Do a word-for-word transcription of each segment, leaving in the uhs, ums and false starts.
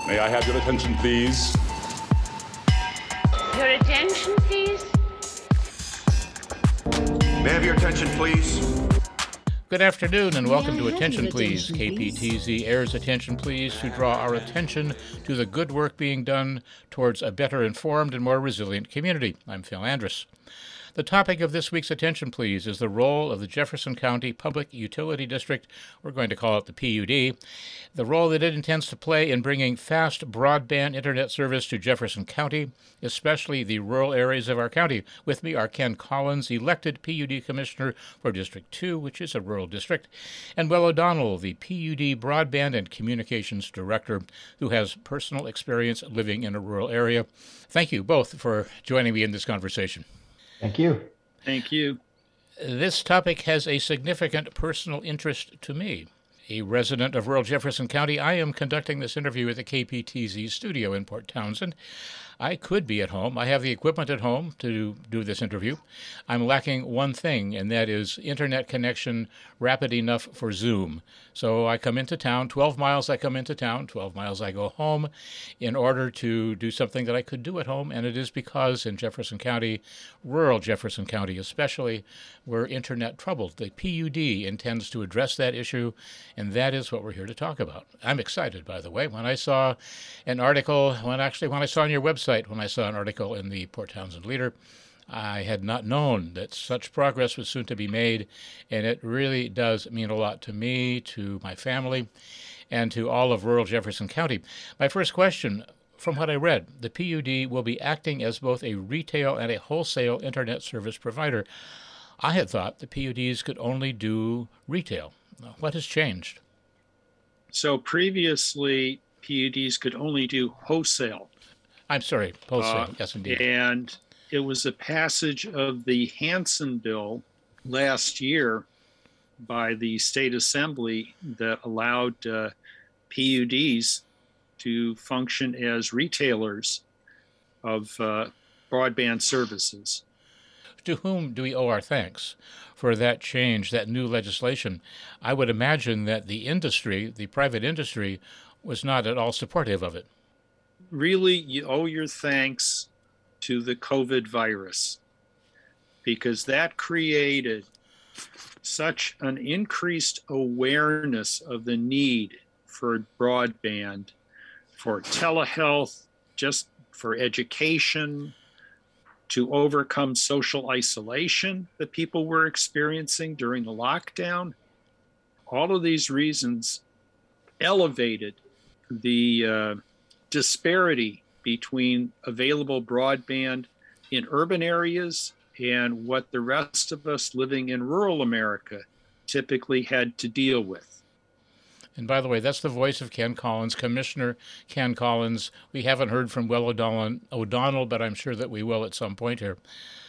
May I have your attention, please? Your attention, please? May I have your attention, please? Good afternoon and welcome May I to have Attention your Please. attention, K P T Z airs Attention Please to draw our attention to the good work being done towards a better informed and more resilient community. I'm Phil Andrus. The topic of this week's Attention Please is the role of the Jefferson County Public Utility District, we're going to call it the P U D, the role that it intends to play in bringing fast broadband internet service to Jefferson County, especially the rural areas of our county. With me are Ken Collins, elected P U D Commissioner for District two, which is a rural district, and Will O'Donnell, the P U D Broadband and Communications Director, who has personal experience living in a rural area. Thank you both for joining me in this conversation. Thank you. Thank you. This topic has a significant personal interest to me. A resident of rural Jefferson County, I am conducting this interview at the K P T Z studio in Port Townsend. I could be at home. I have the equipment at home to do this interview. I'm lacking one thing, and that is internet connection rapid enough for Zoom. So I come into town, twelve miles I come into town, twelve miles I go home in order to do something that I could do at home, and it is because in Jefferson County, rural Jefferson County especially, we're internet troubled. The P U D intends to address that issue, and that is what we're here to talk about. I'm excited, by the way. When I saw an article, when actually when I saw on your website, when I saw an article in the Port Townsend Leader, I had not known that such progress was soon to be made, and it really does mean a lot to me, to my family, and to all of rural Jefferson County. My first question, from what I read, the P U D will be acting as both a retail and a wholesale internet service provider. I had thought the P U Ds could only do retail. What has changed? So previously, P U Ds could only do wholesale. I'm sorry, wholesale, Uh, yes indeed. And it was a passage of the Hansen bill last year by the state assembly that allowed uh, P U Ds to function as retailers of uh, broadband services. To whom do we owe our thanks for that change, that new legislation? I would imagine that the industry, the private industry, was not at all supportive of it. Really, you owe your thanks to the COVID virus, because that created such an increased awareness of the need for broadband, for telehealth, just for education, to overcome social isolation that people were experiencing during the lockdown. All of these reasons elevated the uh, disparity between available broadband in urban areas and what the rest of us living in rural America typically had to deal with. And by the way, that's the voice of Ken Collins, Commissioner Ken Collins. We haven't heard from Will O'Donnell, O'Donnell, but I'm sure that we will at some point here.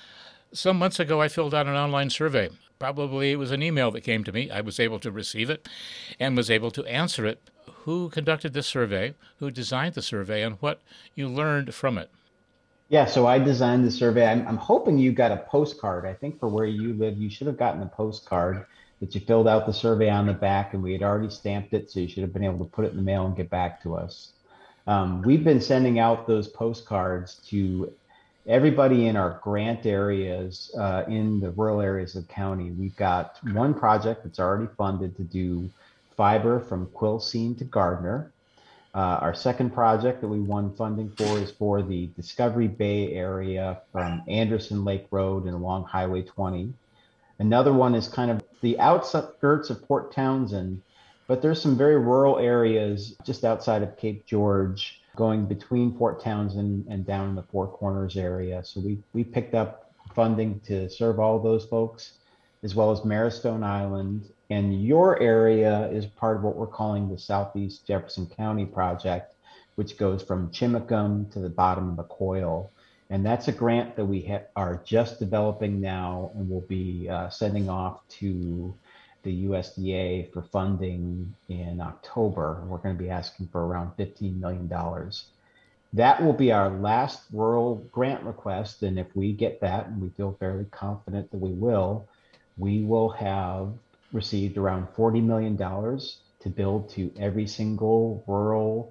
Some months ago, I filled out an online survey. Probably it was an email that came to me. I was able to receive it and was able to answer it. Who conducted this survey, who designed the survey, and what you learned from it? Yeah, so I designed the survey. I'm, I'm hoping you got a postcard. I think for where you live, you should have gotten a postcard that you filled out the survey on the back, and we had already stamped it, so you should have been able to put it in the mail and get back to us. Um, we've been sending out those postcards to everybody in our grant areas, uh, in the rural areas of the county. We've got one project that's already funded to do fiber from Quilcene to Gardner. Uh, our second project that we won funding for is for the Discovery Bay area from Anderson Lake Road and along Highway twenty. Another one is kind of the outskirts of Port Townsend, but there's some very rural areas just outside of Cape George going between Port Townsend and down in the Four Corners area. So we, we picked up funding to serve all those folks, as well as Marrowstone Island. And your area is part of what we're calling the Southeast Jefferson County project, which goes from Chimacum to the bottom of the Coil. And that's a grant that we ha- are just developing now, and we'll be uh, sending off to the U S D A for funding in October. We're going to be asking for around fifteen million dollars. That will be our last rural grant request. And if we get that, and we feel fairly confident that we will, we will have received around forty million dollars to build to every single rural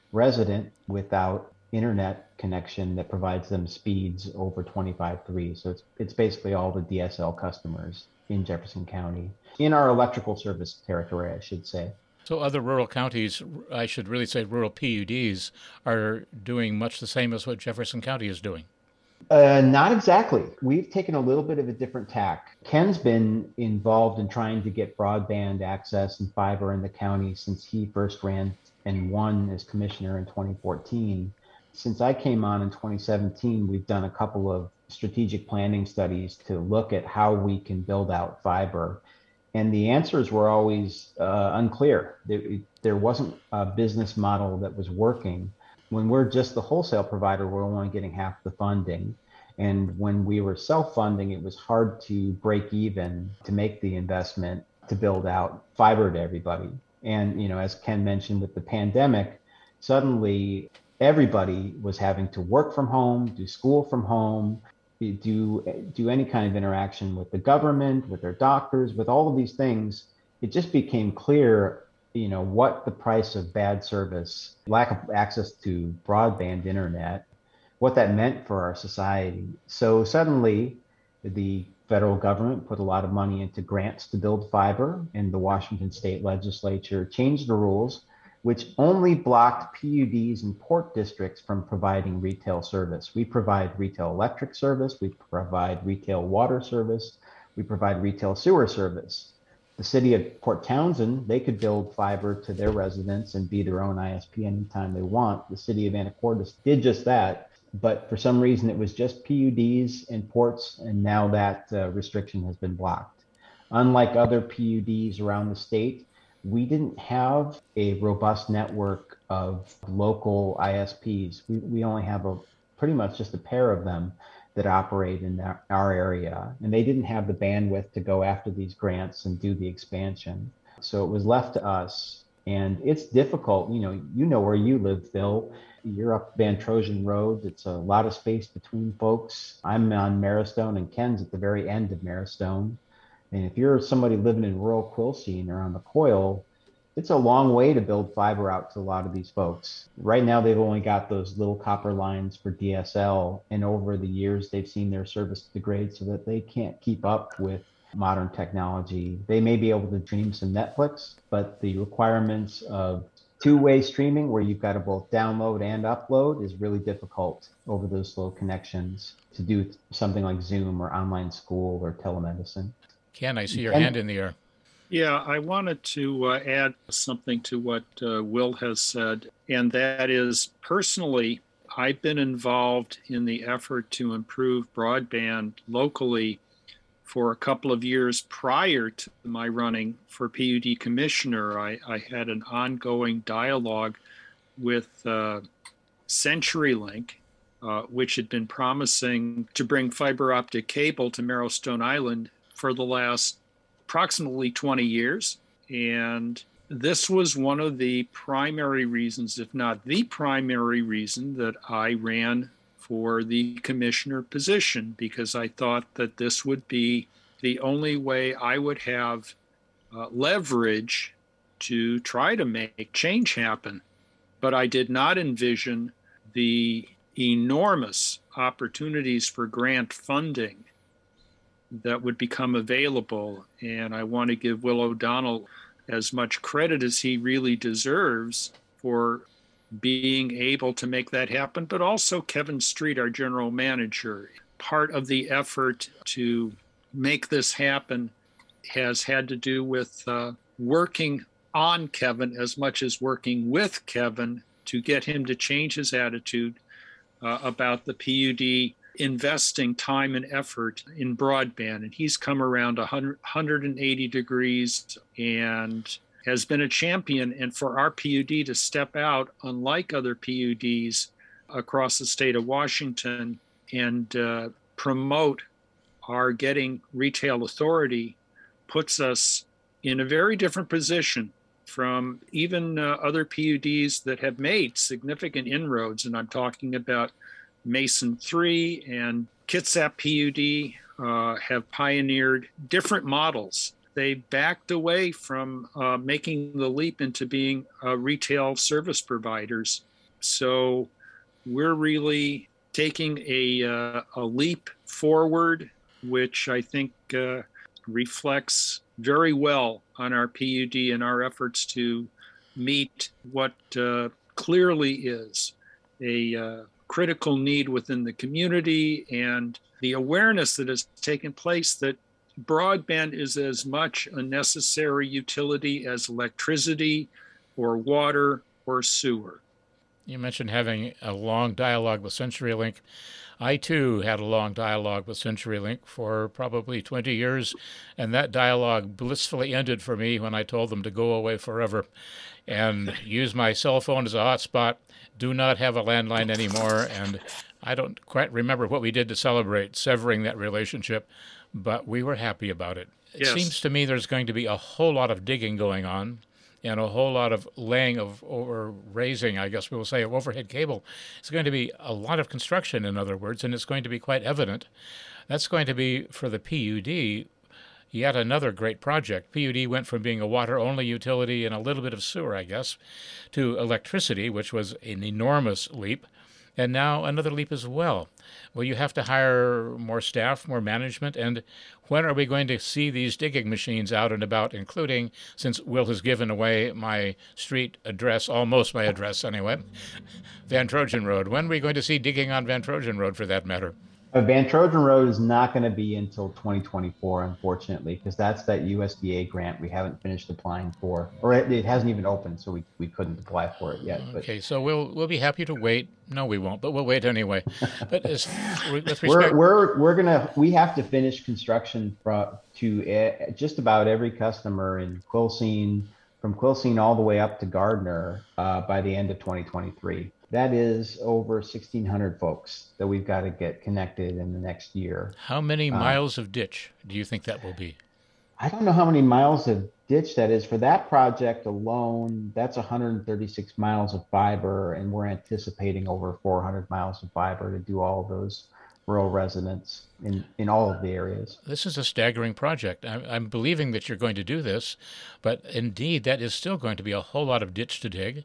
resident without internet connection that provides them speeds over twenty-five three. So it's it's basically all the D S L customers in Jefferson County, in our electrical service territory, I should say. So other rural counties, I should really say rural P U Ds, are doing much the same as what Jefferson County is doing. Uh, not exactly. We've taken a little bit of a different tack. Ken's been involved in trying to get broadband access and fiber in the county since he first ran and won as commissioner in twenty fourteen. Since I came on in twenty seventeen, we've done a couple of strategic planning studies to look at how we can build out fiber. And the answers were always uh, unclear. There, there wasn't a business model that was working. When we're just the wholesale provider, we're only getting half the funding. And when we were self-funding, it was hard to break even to make the investment to build out fiber to everybody. And, you know, as Ken mentioned with the pandemic, suddenly everybody was having to work from home, do school from home, do do any kind of interaction with the government, with their doctors, with all of these things. It just became clear, you know, what the price of bad service, lack of access to broadband internet, what that meant for our society. So suddenly the federal government put a lot of money into grants to build fiber, and the Washington state legislature changed the rules, which only blocked P U Ds and port districts from providing retail service. We provide retail electric service, we provide retail water service, we provide retail sewer service. The city of Port Townsend, they could build fiber to their residents and be their own I S P anytime they want. The city of Anacortes did just that, but for some reason it was just P U Ds and ports, and now that uh, restriction has been blocked. Unlike other P U Ds around the state, we didn't have a robust network of local I S Ps. We, we only have a pretty much just a pair of them that operate in our, our area. And they didn't have the bandwidth to go after these grants and do the expansion. So it was left to us. And it's difficult. You know, you know where you live, Phil. You're up Van Trojan Road. It's a lot of space between folks. I'm on Maristone, and Ken's at the very end of Maristone. And if you're somebody living in rural Quilcene or on the Coil, it's a long way to build fiber out to a lot of these folks. Right now, they've only got those little copper lines for D S L. And over the years, they've seen their service degrade so that they can't keep up with modern technology. They may be able to stream some Netflix, but the requirements of two-way streaming where you've got to both download and upload is really difficult over those slow connections to do something like Zoom or online school or telemedicine. Ken, I see your Ken? hand in the air. Yeah, I wanted to uh, add something to what uh, Will has said, and that is personally, I've been involved in the effort to improve broadband locally for a couple of years prior to my running for P U D commissioner. I, I had an ongoing dialogue with uh, CenturyLink, uh, which had been promising to bring fiber optic cable to Marrowstone Island for the last approximately twenty years. And this was one of the primary reasons, if not the primary reason, that I ran for the commissioner position, because I thought that this would be the only way I would have uh, leverage to try to make change happen. But I did not envision the enormous opportunities for grant funding that would become available. And I want to give Will O'Donnell as much credit as he really deserves for being able to make that happen, but also Kevin Street, our general manager. Part of the effort to make this happen has had to do with uh, working on Kevin as much as working with Kevin to get him to change his attitude uh, about the P U D investing time and effort in broadband. And he's come around one hundred eighty degrees and has been a champion. And for our P U D to step out, unlike other P U Ds across the state of Washington, and uh, promote our getting retail authority, puts us in a very different position from even uh, other P U Ds that have made significant inroads. And I'm talking about Mason three and Kitsap P U D uh, have pioneered different models. They backed away from uh, making the leap into being uh, retail service providers So we're really taking a, uh, a leap forward, which I think uh, reflects very well on our P U D and our efforts to meet what uh, clearly is a uh, critical need within the community, and the awareness that has taken place that broadband is as much a necessary utility as electricity or water or sewer. You mentioned having a long dialogue with CenturyLink. I, too, had a long dialogue with CenturyLink for probably twenty years, and that dialogue blissfully ended for me when I told them to go away forever and use my cell phone as a hotspot, do not have a landline anymore, and I don't quite remember what we did to celebrate severing that relationship, but we were happy about it. It Yes. seems to me there's going to be a whole lot of digging going on and a whole lot of laying of, or raising, I guess we will say, of overhead cable. It's going to be a lot of construction, in other words, and it's going to be quite evident. That's going to be, for the P U D, yet another great project. P U D went from being a water-only utility and a little bit of sewer, I guess, to electricity, which was an enormous leap, and now another leap as well. Well, you have to hire more staff, more management, and when are we going to see these digging machines out and about, including, since Will has given away my street address, almost my address anyway, Van Trojan Road. When are we going to see digging on Van Trojan Road, for that matter? Uh, Van Trojan Road is not going to be until twenty twenty-four, unfortunately, because that's that U S D A grant we haven't finished applying for, or it, it hasn't even opened, so we, we couldn't apply for it yet. But Okay, so we'll we'll be happy to wait. No, we won't, but we'll wait anyway. But as, with respect, we're we're we're gonna we have to finish construction for, to uh, just about every customer in Quilcene, from Quilcene all the way up to Gardner uh, by the end of twenty twenty-three. That is over sixteen hundred folks that we've got to get connected in the next year. how many Uh, miles of ditch do you think that will be? I don't know how many miles of ditch that is. For that project alone, that's one hundred thirty-six miles of fiber, and we're anticipating over four hundred miles of fiber to do all those rural residents in, in all of the areas. This is a staggering project. I'm, I'm believing that you're going to do this, but indeed, that is still going to be a whole lot of ditch to dig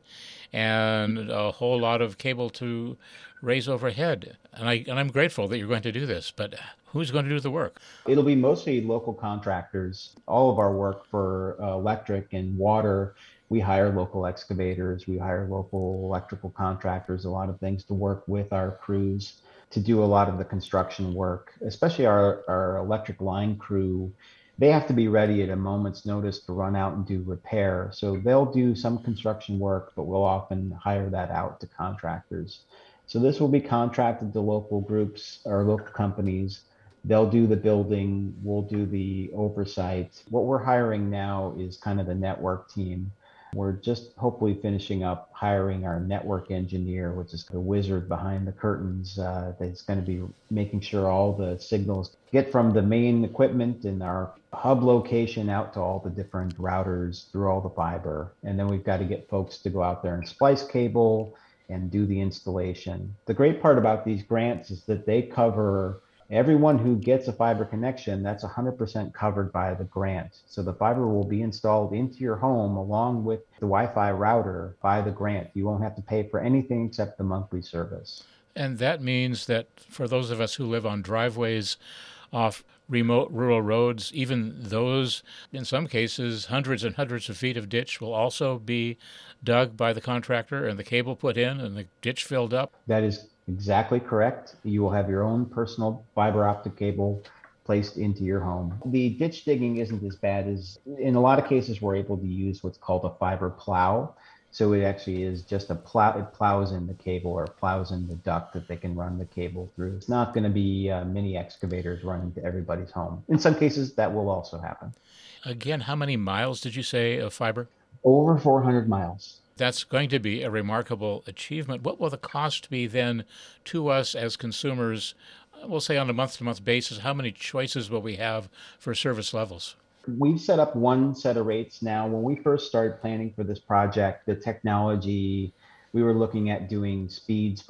and a whole lot of cable to raise overhead. And, I, and I'm grateful that you're going to do this, but who's going to do the work? It'll be mostly local contractors. All of our work for uh, electric and water, we hire local excavators, we hire local electrical contractors, a lot of things to work with our crews to do a lot of the construction work, especially our, our electric line crew. They have to be ready at a moment's notice to run out and do repair. So they'll do some construction work, but we'll often hire that out to contractors. So this will be contracted to local groups or local companies. They'll do the building, we'll do the oversight. What we're hiring now is kind of the network team. We're just hopefully finishing up hiring our network engineer, which is the wizard behind the curtains, uh, that's going to be making sure all the signals get from the main equipment in our hub location out to all the different routers through all the fiber. And then we've got to get folks to go out there and splice cable and do the installation. The great part about these grants is that they cover everyone who gets a fiber connection. That's one hundred percent covered by the grant. So the fiber will be installed into your home along with the Wi-Fi router by the grant. You won't have to pay for anything except the monthly service. And that means that for those of us who live on driveways off remote rural roads, even those, in some cases, hundreds and hundreds of feet of ditch will also be dug by the contractor and the cable put in and the ditch filled up. That is exactly correct. You will have your own personal fiber optic cable placed into your home. The ditch digging isn't as bad as, in a lot of cases, we're able to use what's called a fiber plow. So it actually is just a plow, it plows in the cable or plows in the duct that they can run the cable through. It's not going to be uh, mini excavators running to everybody's home. In some cases, that will also happen. Again, how many miles did you say of fiber? Over four hundred miles. That's going to be a remarkable achievement. What will the cost be then to us as consumers, we'll say on a month-to-month basis? How many choices will we have for service levels? We've set up one set of rates now. When we first started planning for this project, the technology, we were looking at doing speeds for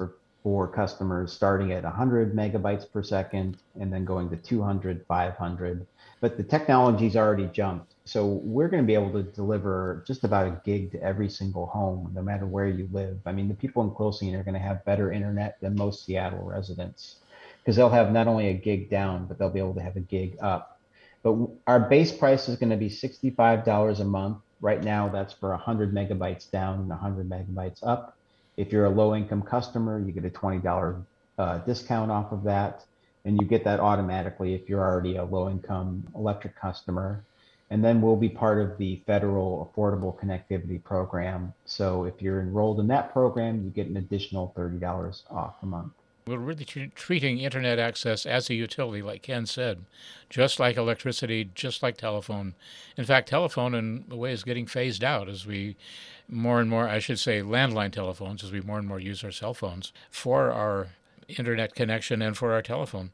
for customers starting at one hundred megabytes per second and then going to two hundred, five hundred. But the technology's already jumped. So we're going to be able to deliver just about a gig to every single home, no matter where you live. I mean, the people in Quilcene are going to have better internet than most Seattle residents because they'll have not only a gig down, but they'll be able to have a gig up. But our base price is going to be sixty-five dollars a month. Right now, that's for one hundred megabytes down and one hundred megabytes up. If you're a low-income customer, you get a twenty dollars uh, discount off of that. And you get that automatically if you're already a low-income electric customer. And then we'll be part of the federal Affordable Connectivity Program. So if you're enrolled in that program, you get an additional thirty dollars off a month. We're really tr- treating internet access as a utility, like Ken said, just like electricity, just like telephone. In fact, telephone in a way is getting phased out as we more and more, I should say landline telephones, as we more and more use our cell phones for our internet connection and for our telephone.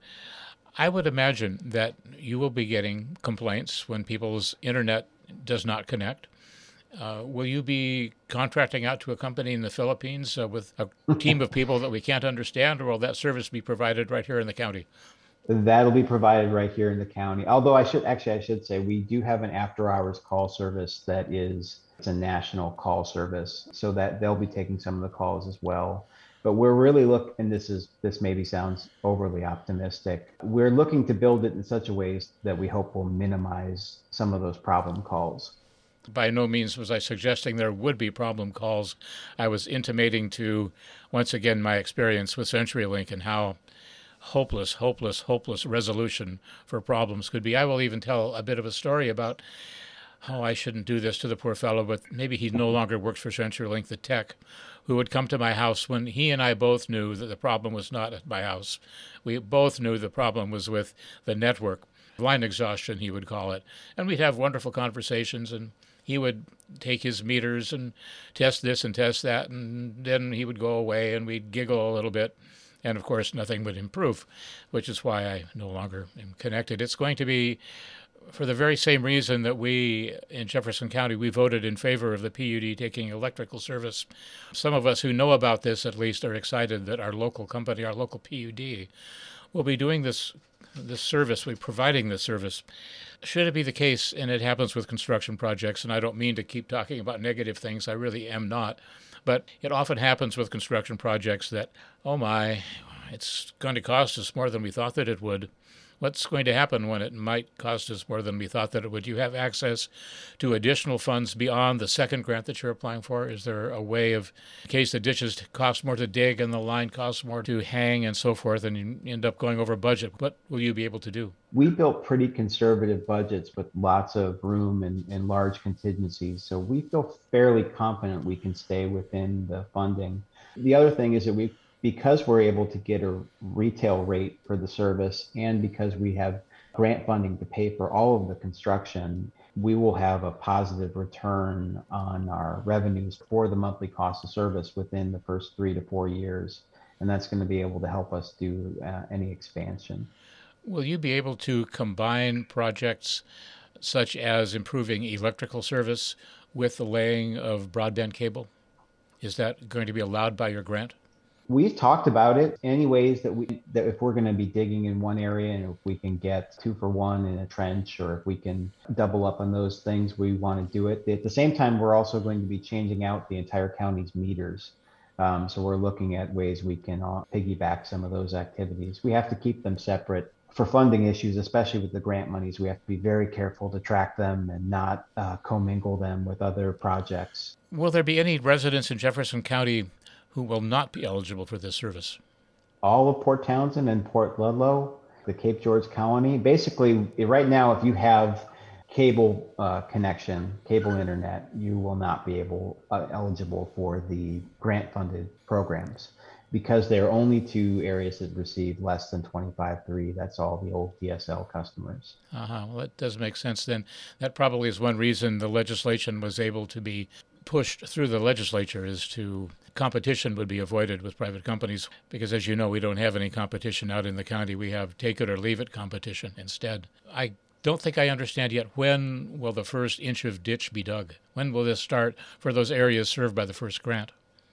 I would imagine that you will be getting complaints when people's internet does not connect. Uh, will you be contracting out to a company in the Philippines uh, with a team of people that we can't understand, or will that service be provided right here in the county? That'll be provided right here in the county. Although I should actually, I should say we do have an after hours call service that is, it's a national call service, so that they'll be taking some of the calls as well. But we're really looking, and this is, this maybe sounds overly optimistic. We're looking to build it in such a way that we hope will minimize some of those problem calls. By no means was I suggesting there would be problem calls. I was intimating to, once again, my experience with CenturyLink and how hopeless, hopeless, hopeless resolution for problems could be. I will even tell a bit of a story about how I shouldn't do this to the poor fellow, but maybe he no longer works for CenturyLink, the tech, who would come to my house when he and I both knew that the problem was not at my house. We both knew the problem was with the network, line exhaustion, he would call it. And we'd have wonderful conversations, and he would take his meters and test this and test that, and then he would go away and we'd giggle a little bit. And of course, nothing would improve, which is why I no longer am connected. It's going to be for the very same reason that we in Jefferson County, we voted in favor of the P U D taking electrical service. Some of us who know about this at least are excited that our local company, our local P U D, will be doing this this service, we're providing this service. Should it be the case, and it happens with construction projects, and I don't mean to keep talking about negative things, I really am not, but it often happens with construction projects that, oh my, it's going to cost us more than we thought that it would. What's going to happen when it might cost us more than we thought that it would? You have access to additional funds beyond the second grant that you're applying for? Is there a way of, in case the ditches cost more to dig and the line costs more to hang and so forth, and you end up going over budget, what will you be able to do? We built pretty conservative budgets with lots of room and, and large contingencies. So we feel fairly confident we can stay within the funding. The other thing is that we because we're able to get a retail rate for the service, and because we have grant funding to pay for all of the construction, we will have a positive return on our revenues for the monthly cost of service within the first three to four years. And that's going to be able to help us do uh, any expansion. Will you be able to combine projects such as improving electrical service with the laying of broadband cable? Is that going to be allowed by your grant? We've talked about it. Any ways that we that if we're going to be digging in one area, and if we can get two for one in a trench, or if we can double up on those things, we want to do it. At the same time, we're also going to be changing out the entire county's meters. Um, so we're looking at ways we can uh, piggyback some of those activities. We have to keep them separate for funding issues, especially with the grant monies. We have to be very careful to track them and not uh, commingle them with other projects. Will there be any residents in Jefferson County who will not be eligible for this service? All of Port Townsend and Port Ludlow, the Cape George Colony. Basically, right now, if you have cable uh, connection, cable internet, you will not be able uh, eligible for the grant-funded programs because there are only two areas that receive less than twenty-five three. That's all the old D S L customers. Uh-huh. Well, that does make sense then. That probably is one reason the legislation was able to be pushed through the legislature, is to competition would be avoided with private companies, because as you know, we don't have any competition out in the county. We have take it or leave it competition instead. I don't think I understand yet, when will the first inch of ditch be dug? When will this start for those areas served by the first grant?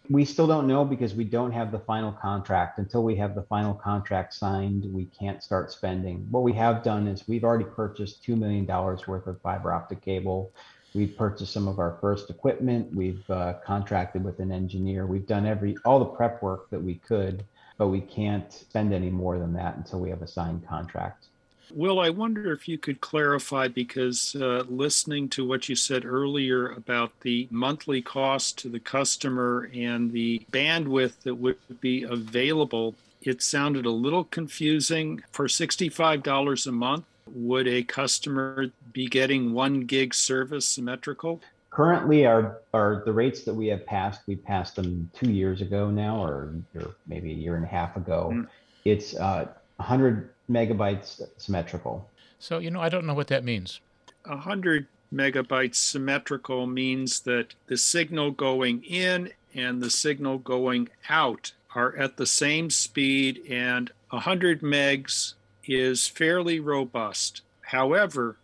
We still don't know because we don't have the final contract. Until we have the final contract signed, we can't start spending. What we have done is we've already purchased two million dollars worth of fiber optic cable. We've purchased some of our first equipment. We've uh, contracted with an engineer. We've done every all the prep work that we could, but we can't spend any more than that until we have a signed contract. Will, I wonder if you could clarify, because uh, listening to what you said earlier about the monthly cost to the customer and the bandwidth that would be available, it sounded a little confusing. For sixty-five dollars a month, would a customer be getting one gig service symmetrical? Currently, our, our the rates that we have passed, we passed them two years ago now, or, or maybe a year and a half ago. Mm. It's uh, one hundred megabytes symmetrical. So, you know, I don't know what that means. one hundred megabytes symmetrical means that the signal going in and the signal going out are at the same speed, and one hundred megs is fairly robust. However,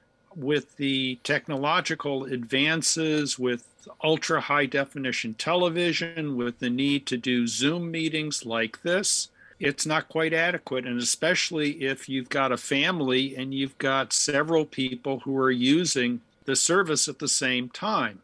with the technological advances, with ultra high definition television, with the need to do Zoom meetings like this, it's not quite adequate. And especially if you've got a family and you've got several people who are using the service at the same time.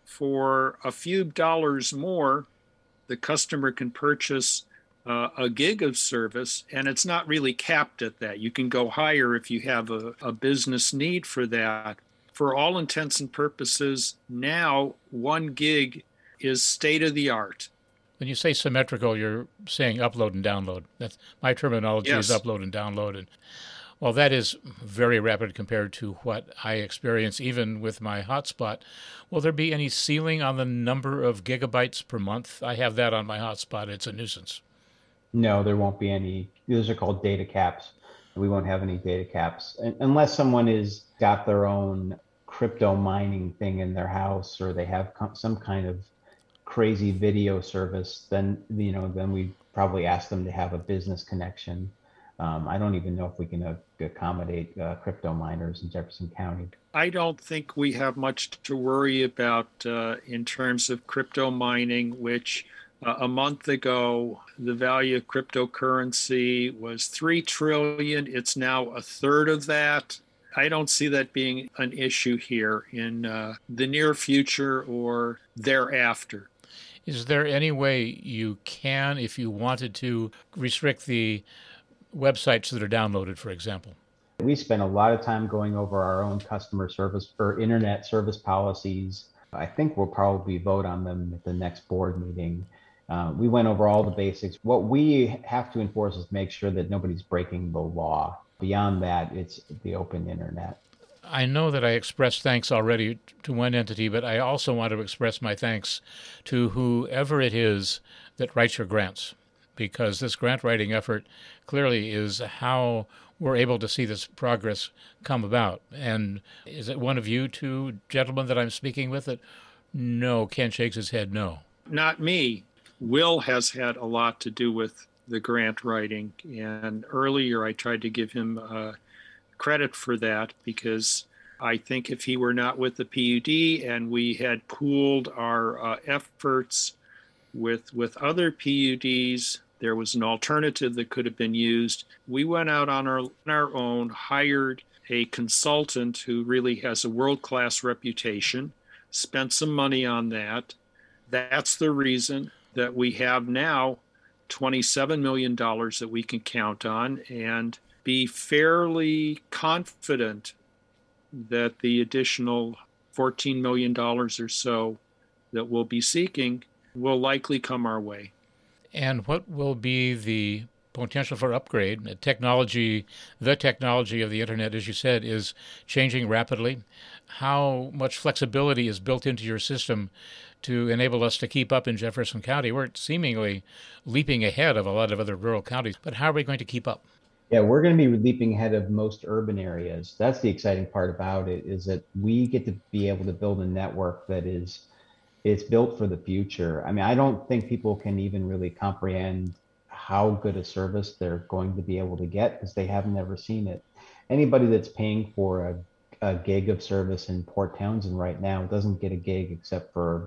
For a few dollars more, the customer can purchase uh, a gig of service, and it's not really capped at that. You can go higher if you have a, a business need for that. For all intents and purposes, now one gig is state of the art. When you say symmetrical, you're saying upload and download. That's my terminology. Yes. Is upload and download. And well, that is very rapid compared to what I experience even with my hotspot. Will there be any ceiling on the number of gigabytes per month? I have that on my hotspot. It's a nuisance. No, there won't be any. Those are called data caps. We won't have any data caps unless someone has got their own crypto mining thing in their house, or they have some kind of crazy video service. Then, you know, then we probably ask them to have a business connection. Um, I don't even know if we can uh, accommodate uh, crypto miners in Jefferson County. I don't think we have much to worry about uh, in terms of crypto mining, which uh, a month ago, the value of cryptocurrency was three trillion dollars. It's now a third of that. I don't see that being an issue here in uh, the near future or thereafter. Is there any way you can, if you wanted to, restrict the websites that are downloaded, for example? We spend a lot of time going over our own customer service or internet service policies. I think we'll probably vote on them at the next board meeting. Uh, we went over all the basics. What we have to enforce is make sure that nobody's breaking the law. Beyond that, it's the open internet. I know that I expressed thanks already to one entity, but I also want to express my thanks to whoever it is that writes your grants, because this grant writing effort clearly is how we're able to see this progress come about. And is it one of you two gentlemen that I'm speaking with that? No, Ken shakes his head no. Not me. Will has had a lot to do with the grant writing, and earlier I tried to give him uh, credit for that, because I think if he were not with the P U D and we had pooled our uh, efforts with with other P U Ds, there was an alternative that could have been used. We went out on our, on our own, hired a consultant who really has a world-class reputation, spent some money on that. That's the reason that we have now twenty-seven million dollars that we can count on and be fairly confident that the additional fourteen million dollars or so that we'll be seeking will likely come our way. And what will be the potential for upgrade? Technology, the technology of the internet, as you said, is changing rapidly. How much flexibility is built into your system to enable us to keep up in Jefferson County? We're seemingly leaping ahead of a lot of other rural counties, but how are we going to keep up? Yeah, we're going to be leaping ahead of most urban areas. That's the exciting part about it, is that we get to be able to build a network that is it's built for the future. I mean, I don't think people can even really comprehend how good a service they're going to be able to get because they have never seen it. Anybody that's paying for a, a gig of service in Port Townsend right now doesn't get a gig except for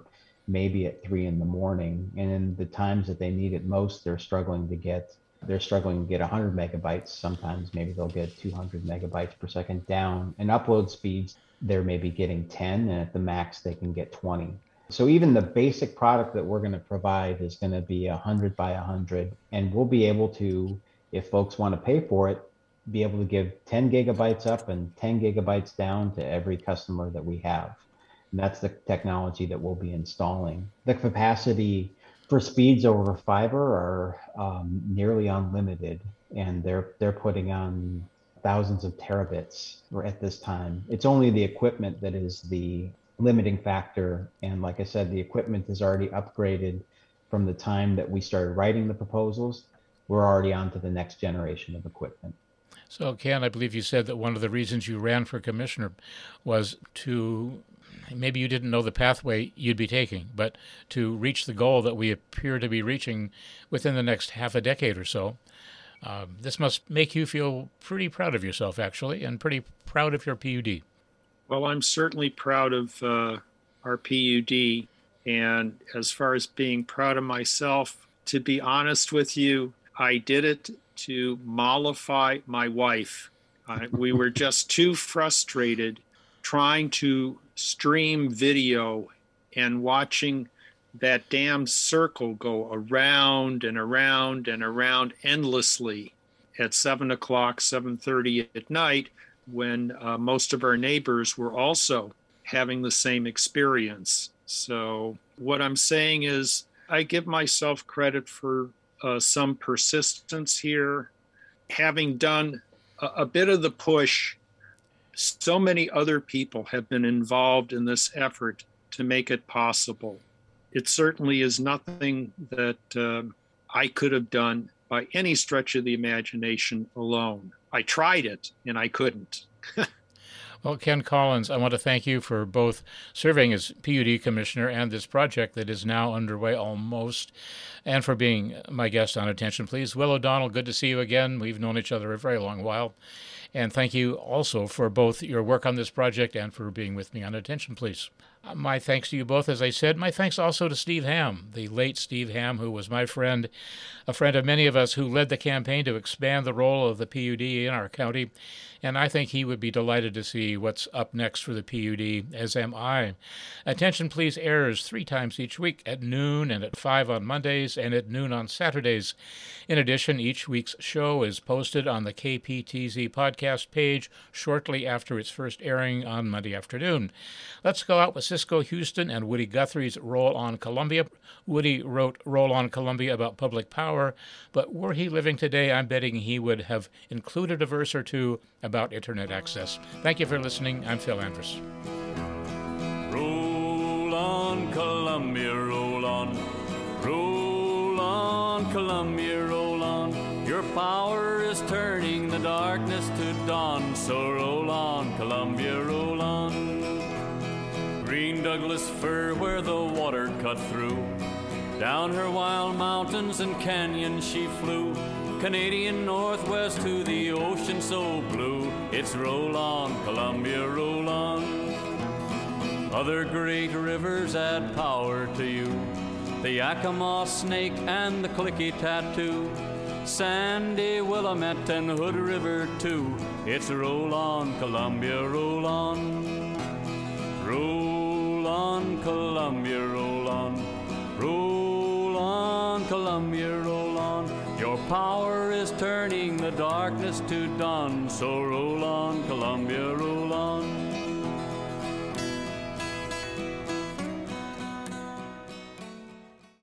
maybe at three in the morning. And in the times that they need it most, they're struggling to get they're struggling to get one hundred megabytes. Sometimes maybe they'll get two hundred megabytes per second down. And upload speeds, they're maybe getting ten, and at the max they can get twenty. So even the basic product that we're going to provide is going to be one hundred by one hundred, and we'll be able to, if folks want to pay for it, be able to give ten gigabytes up and ten gigabytes down to every customer that we have. And that's the technology that we'll be installing. The capacity for speeds over fiber are um, nearly unlimited, and they're they're putting on thousands of terabits at this time. It's only the equipment that is the limiting factor. And like I said, the equipment is already upgraded from the time that we started writing the proposals. We're already on to the next generation of equipment. So, Ken, I believe you said that one of the reasons you ran for commissioner was to, maybe you didn't know the pathway you'd be taking, but to reach the goal that we appear to be reaching within the next half a decade or so. Uh, this must make you feel pretty proud of yourself, actually, and pretty proud of your P U D. Well, I'm certainly proud of uh, our P U D. And as far as being proud of myself, to be honest with you, I did it to mollify my wife. Uh, we were just too frustrated trying to stream video and watching that damn circle go around and around and around endlessly at seven o'clock, seven thirty at night, when uh, most of our neighbors were also having the same experience. So what I'm saying is I give myself credit for uh, some persistence here. Having done a, a bit of the push, so many other people have been involved in this effort to make it possible. It certainly is nothing that uh, I could have done by any stretch of the imagination alone. I tried it and I couldn't. Well, Ken Collins, I want to thank you for both serving as P U D Commissioner and this project that is now underway almost, and for being my guest on Attention Please. Will O'Donnell, good to see you again. We've known each other a very long while. And thank you also for both your work on this project and for being with me on Attention Please. My thanks to you both, as I said. My thanks also to Steve Ham, the late Steve Ham, who was my friend, a friend of many of us, who led the campaign to expand the role of the P U D in our county. And I think he would be delighted to see what's up next for the P U D, as am I. Attention Please airs three times each week, at noon and at five on Mondays and at noon on Saturdays. In addition, each week's show is posted on the K P T Z podcast page shortly after its first airing on Monday afternoon. Let's go out with Cisco Houston and Woody Guthrie's Roll on Columbia. Woody wrote Roll on Columbia about public power, but were he living today, I'm betting he would have included a verse or two about internet access. Thank you for listening. I'm Phil Andrus. Roll on, Columbia, roll on. Roll on, Columbia, roll on. Your power is turning the darkness to dawn, so roll on, Columbia, roll on. Green Douglas fir where the water cut through. Down her wild mountains and canyons she flew. Canadian Northwest to the ocean so blue. It's roll on, Columbia, roll on. Other great rivers add power to you. The Yakima Snake and the Clicky Tattoo. Sandy, Willamette and Hood River too. It's roll on, Columbia, roll on. Roll on, Columbia, roll on. Roll on, Columbia, roll on. Your power is turning the darkness to dawn, so roll on, Columbia, roll on.